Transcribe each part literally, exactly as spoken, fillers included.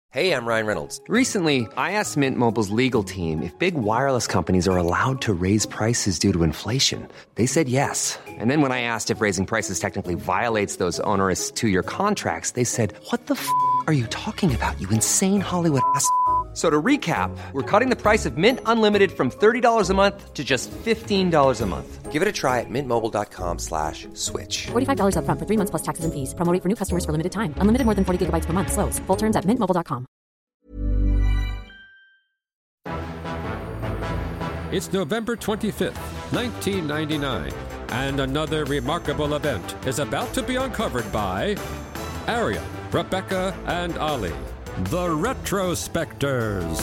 Hey, I'm Ryan Reynolds. Recently, I asked Mint Mobile's legal team if big wireless companies are allowed to raise prices due to inflation. They said yes. And then when I asked if raising prices technically violates those onerous two-year contracts, they said, what the f*** are you talking about, you insane Hollywood ass f- So to recap, we're cutting the price of Mint Unlimited from thirty dollars a month to just fifteen dollars a month. Give it a try at mintmobile.com slash switch. forty-five dollars up front for three months plus taxes and fees. Promo rate for new customers for limited time. Unlimited more than forty gigabytes per month. Slows full terms at mint mobile dot com. It's November twenty-fifth, nineteen ninety-nine, and another remarkable event is about to be uncovered by Arion, Rebecca, and Ali, the Retrospectors.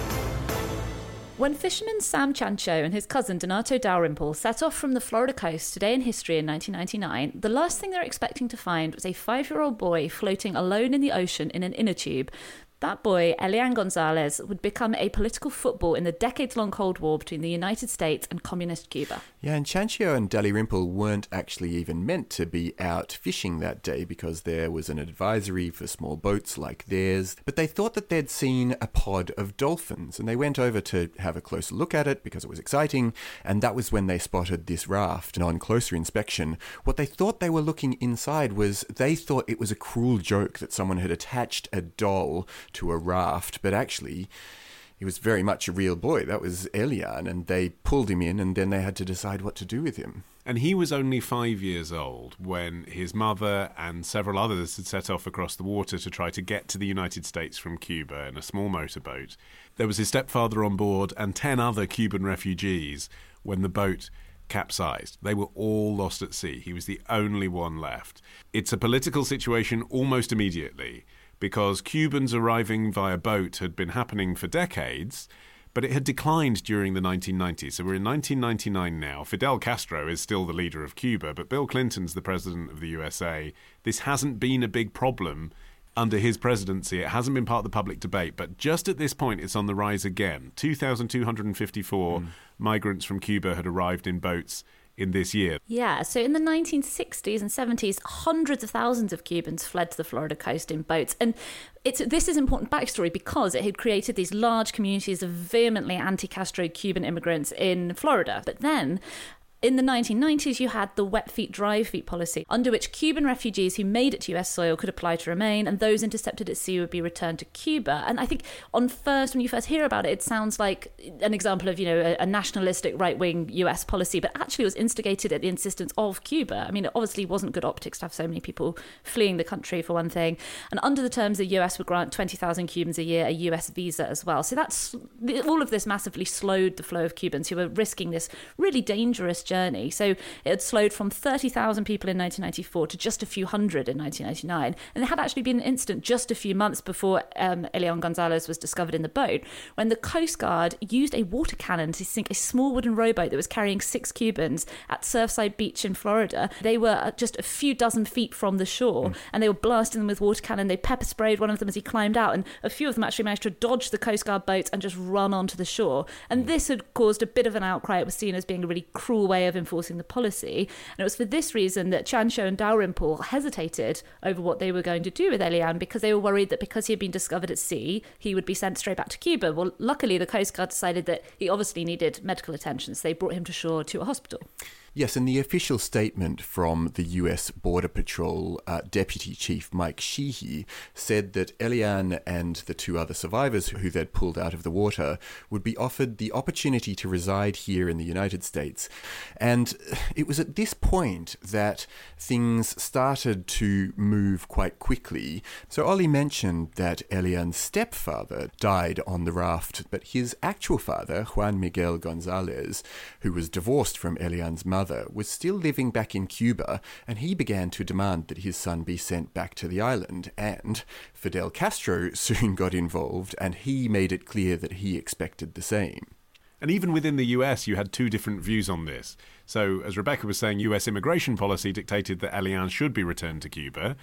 When fisherman Sam Chancho and his cousin Donato Dalrymple set off from the Florida coast today in history in nineteen ninety-nine, the last thing they're expecting to find was a five-year-old boy floating alone in the ocean in an inner tube. That boy, Elian Gonzalez, would become a political football in the decades-long Cold War between the United States and communist Cuba. Yeah, and Chancho and Dalrymple weren't actually even meant to be out fishing that day because there was an advisory for small boats like theirs. But they thought that they'd seen a pod of dolphins, and they went over to have a closer look at it because it was exciting, and that was when they spotted this raft. And on closer inspection, what they thought they were looking inside was they thought it was a cruel joke that someone had attached a doll to a raft, but actually he was very much a real boy. That was Elian, and they pulled him in, and then they had to decide what to do with him. And he was only five years old when his mother and several others had set off across the water to try to get to the United States from Cuba in a small motorboat. There was his stepfather on board and ten other Cuban refugees when the boat capsized. They were all lost at sea. He was the only one left. It's a political situation almost immediately, because Cubans arriving via boat had been happening for decades, but it had declined during the nineteen nineties. So we're in nineteen ninety-nine now. Fidel Castro is still the leader of Cuba, but Bill Clinton's the president of the U S A. This hasn't been a big problem under his presidency. It hasn't been part of the public debate, but just at this point, it's on the rise again. two thousand two hundred fifty-four mm. migrants from Cuba had arrived in boats in this year. Yeah, so in the nineteen sixties and seventies, hundreds of thousands of Cubans fled to the Florida coast in boats. And it's this is important backstory because it had created these large communities of vehemently anti-Castro Cuban immigrants in Florida. But then in the nineteen nineties, you had the wet feet, dry feet policy, under which Cuban refugees who made it to U S soil could apply to remain, and those intercepted at sea would be returned to Cuba. And I think on first, when you first hear about it, it sounds like an example of, you know, a, a nationalistic right-wing U S policy, but actually it was instigated at the insistence of Cuba. I mean, it obviously wasn't good optics to have so many people fleeing the country, for one thing. And under the terms, the U S would grant twenty thousand Cubans a year a U S visa as well. So that's all of this massively slowed the flow of Cubans who were risking this really dangerous journey. Journey. So it had slowed from thirty thousand people in nineteen ninety-four to just a few hundred in nineteen ninety-nine. And there had actually been an incident just a few months before um, Elian Gonzalez was discovered in the boat when the Coast Guard used a water cannon to sink a small wooden rowboat that was carrying six Cubans at Surfside Beach in Florida. They were just a few dozen feet from the shore mm. and they were blasting them with water cannon. They pepper sprayed one of them as he climbed out, and a few of them actually managed to dodge the Coast Guard boats and just run onto the shore. And this had caused a bit of an outcry. It was seen as being a really cruel way of enforcing the policy, and it was for this reason that Chancho and Dalrymple hesitated over what they were going to do with Elian, because they were worried that because he had been discovered at sea, he would be sent straight back to Cuba. Well, luckily the Coast Guard decided that he obviously needed medical attention, so they brought him to shore to a hospital. Yes, and the official statement from the U S Border Patrol uh, Deputy Chief Mike Sheehy said that Elian and the two other survivors who they'd pulled out of the water would be offered the opportunity to reside here in the United States. And it was at this point that things started to move quite quickly. So Ollie mentioned that Elian's stepfather died on the raft, but his actual father, Juan Miguel Gonzalez, who was divorced from Elian's mother, was still living back in Cuba, and he began to demand that his son be sent back to the island. And Fidel Castro soon got involved, and he made it clear that he expected the same. And even within the U S, you had two different views on this. So, as Rebecca was saying, U S immigration policy dictated that Elian should be returned to Cuba,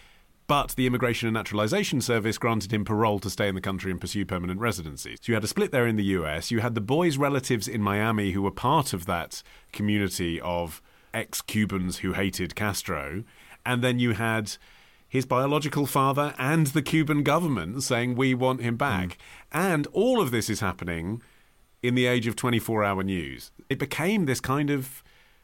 but the Immigration and Naturalization Service granted him parole to stay in the country and pursue permanent residency. So you had a split there in the U S. You had the boys' relatives in Miami who were part of that community of ex-Cubans who hated Castro. And then you had his biological father and the Cuban government saying, we want him back. Mm. And all of this is happening in the age of twenty-four hour news. It became this kind of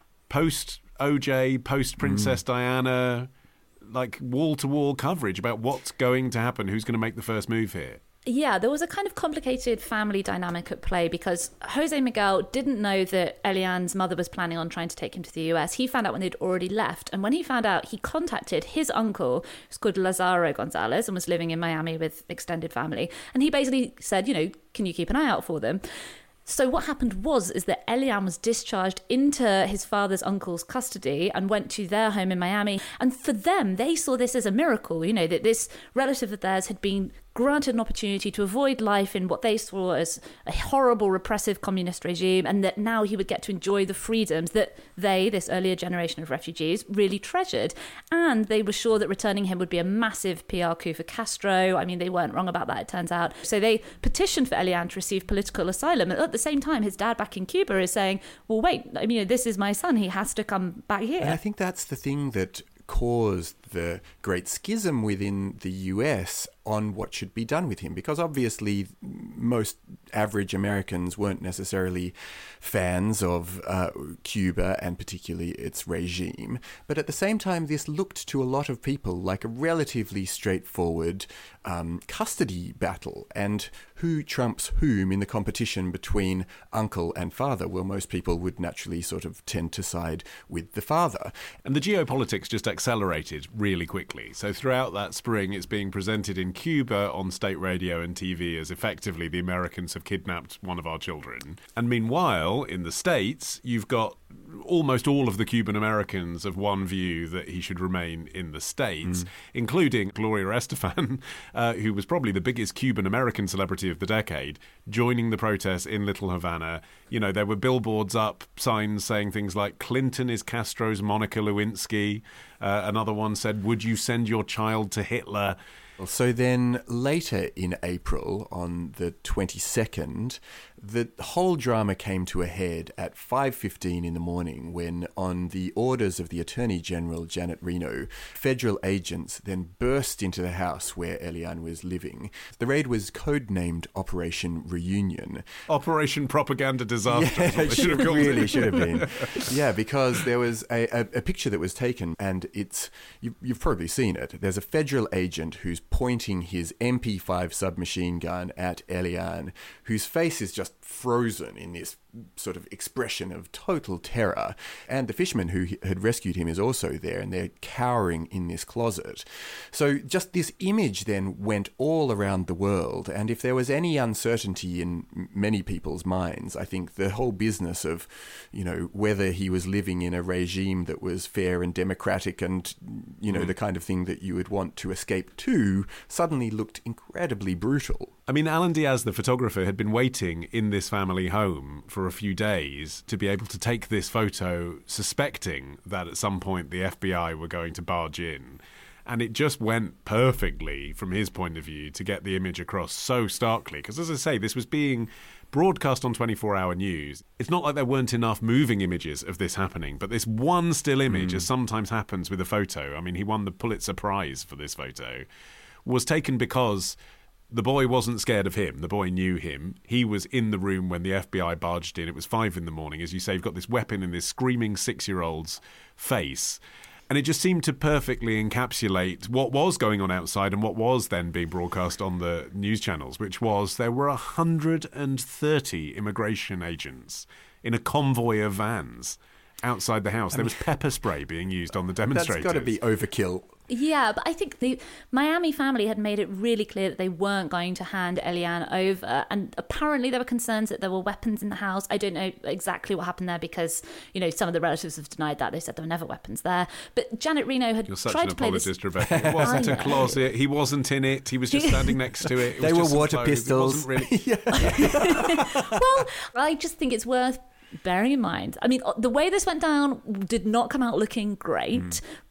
post-O J, post-Princess mm. Diana, like wall-to-wall coverage about what's going to happen, who's going to make the first move here. Yeah, there was a kind of complicated family dynamic at play because Jose Miguel didn't know that Eliane's mother was planning on trying to take him to the U S. He found out when they'd already left. And when he found out, he contacted his uncle, who's called Lazaro Gonzalez, and was living in Miami with extended family. And he basically said, you know, can you keep an eye out for them? So what happened was is that Eliane was discharged into his father's uncle's custody and went to their home in Miami. And for them, they saw this as a miracle, you know, that this relative of theirs had been granted an opportunity to avoid life in what they saw as a horrible, repressive communist regime, and that now he would get to enjoy the freedoms that they, this earlier generation of refugees, really treasured. And they were sure that returning him would be a massive P R coup for Castro. I mean, they weren't wrong about that, it turns out. So they petitioned for Eliane to receive political asylum. And at the same time, his dad back in Cuba is saying, well, wait, I mean, this is my son. He has to come back here. And I think that's the thing that caused the great schism within the U S on what should be done with him, because obviously most average Americans weren't necessarily fans of uh, Cuba and particularly its regime. But at the same time, this looked to a lot of people like a relatively straightforward um, custody battle. And who trumps whom in the competition between uncle and father? Well, most people would naturally sort of tend to side with the father. And the geopolitics just accelerated really quickly. So throughout that spring, it's being presented in Cuba on state radio and T V as effectively the Americans have kidnapped one of our children. And meanwhile, in the States, you've got almost all of the Cuban Americans of one view that he should remain in the States, mm. including Gloria Estefan, uh, who was probably the biggest Cuban American celebrity of the decade, joining the protests in Little Havana. You know, there were billboards up, signs saying things like, Clinton is Castro's Monica Lewinsky. Uh, another one said, would you send your child to Hitler? So then later in April, on the twenty-second, the whole drama came to a head at five fifteen in the morning when, on the orders of the Attorney General, Janet Reno, federal agents then burst into the house where Eliane was living. The raid was codenamed Operation Reunion. Operation Propaganda Disaster. Yeah, it should have really should have been. Yeah, because there was a, a, a picture that was taken, and it's you, you've probably seen it. There's a federal agent who's pointing his M P five submachine gun at Eliane, whose face is just frozen in this sort of expression of total terror. And the fisherman who had rescued him is also there, and they're cowering in this closet. So just this image then went all around the world. And if there was any uncertainty in many people's minds, I think the whole business of, you know, whether he was living in a regime that was fair and democratic and, you know, mm. the kind of thing that you would want to escape to, suddenly looked incredibly brutal. I mean, Alan Diaz, the photographer, had been waiting in this family home for a few days to be able to take this photo, suspecting that at some point the F B I were going to barge in. And it just went perfectly, from his point of view, to get the image across so starkly. Because, as I say, this was being broadcast on twenty-four hour news. It's not like there weren't enough moving images of this happening, but this one still image, mm. as sometimes happens with a photo, I mean, he won the Pulitzer Prize for this photo, was taken because the boy wasn't scared of him. The boy knew him. He was in the room when the F B I barged in. It was five in the morning. As you say, you've got this weapon in this screaming six-year-old's face. And it just seemed to perfectly encapsulate what was going on outside and what was then being broadcast on the news channels, which was there were one hundred thirty immigration agents in a convoy of vans outside the house. I there mean, was pepper spray being used on the demonstrators. That's got to be overkill. Yeah, but I think the Miami family had made it really clear that they weren't going to hand Eliane over. And apparently there were concerns that there were weapons in the house. I don't know exactly what happened there because, you know, some of the relatives have denied that. They said there were never weapons there. But Janet Reno had You're such tried an to play apologist, this... Rebecca. It wasn't a closet. He wasn't in it. He was just standing next to it. It they was were just water pistols. It wasn't really... Well, I just think it's worth bearing in mind. I mean, the way this went down did not come out looking great. Mm.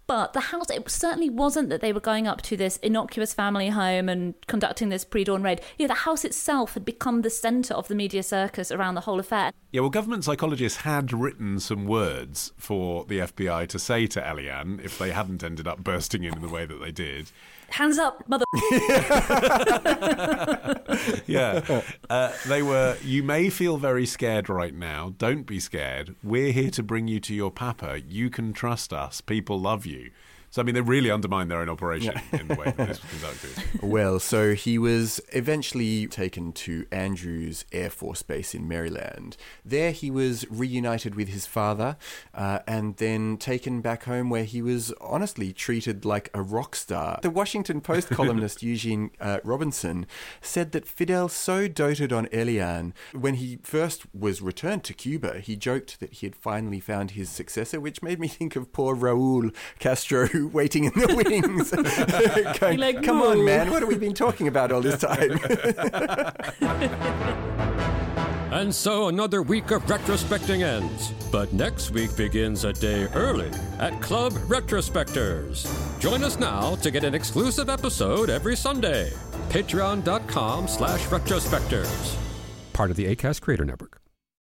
But the house, it certainly wasn't that they were going up to this innocuous family home and conducting this pre-dawn raid. You know, the house itself had become the centre of the media circus around the whole affair. Yeah, well, government psychologists had written some words for the F B I to say to Eliane if they hadn't ended up bursting in in the way that they did. Hands up, mother... Yeah. Uh, they were, you may feel very scared right now. Don't be scared. We're here to bring you to your papa. You can trust us. People love you. So, I mean, they really undermined their own operation yeah. in the way that this was conducted. Well, so he was eventually taken to Andrews Air Force Base in Maryland. There he was reunited with his father uh, and then taken back home where he was honestly treated like a rock star. The Washington Post columnist Eugene uh, Robinson said that Fidel so doted on Eliane, when he first was returned to Cuba, he joked that he had finally found his successor, which made me think of poor Raul Castro, waiting in the wings. Going, like, come on, man, what have we been talking about all this time? And so another week of retrospecting ends. But next week begins a day early at Club Retrospectors. Join us now to get an exclusive episode every Sunday. Patreon.com slash retrospectors. Part of the Acast Creator Network.